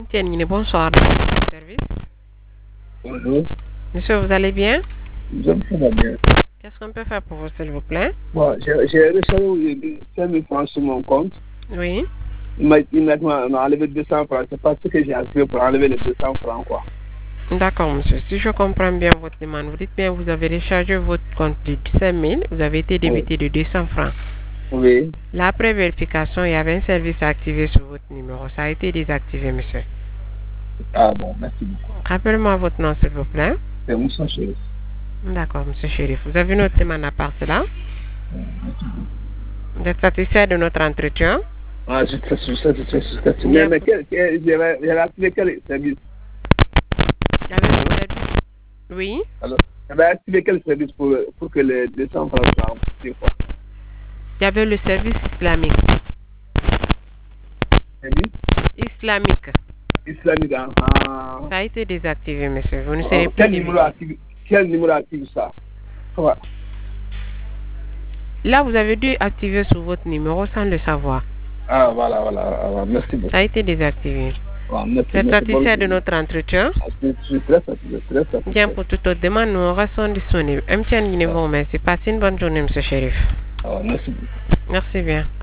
Tiens, bonsoir, dans votre service. Bonjour. Monsieur, vous allez bien? Je me sens bien. Qu'est-ce qu'on peut faire pour vous, s'il vous plaît? Bon, j'ai reçu 5 000 francs sur mon compte. Oui. Immédiatement, on a enlevé 200 francs. C'est pas ce que j'ai activé pour enlever les 200 francs, quoi. D'accord, monsieur. Si je comprends bien votre demande, vous dites bien que vous avez rechargé votre compte de 5 000, vous avez été débité de 200 francs. Oui. Là, après vérification, il y avait un service activé sur votre numéro. Ça a été désactivé, monsieur. Ah bon, merci beaucoup. Rappelez-moi votre nom, s'il vous plaît. C'est Moussa Chérif. D'accord, monsieur Chérif. Vous avez une autre demande à part cela? Merci beaucoup. Vous êtes satisfait de notre entretien? Ah, je suis satisfait. Mais j'avais activé quel service? Il y avait le service. Oui. Alors, j'avais activé quel service pour que les 200 francs soient remboursés, quoi? Il y avait le service islamique. Service Islamique. islamique, ah. Ça a été désactivé, monsieur. Vous ne serez plus Quel débité. numéro active ça? Ouais. Là, vous avez dû activer sur votre numéro sans le savoir. Ah, voilà. Merci beaucoup. Ça a été désactivé. Ah, merci, Vous êtes satisfait de notre entretien? Je suis très satisfait. Bien, pour toute autre demande, nous restons disponibles. Merci. Passez une bonne journée, monsieur Chérif. Ah, merci beaucoup. Merci bien.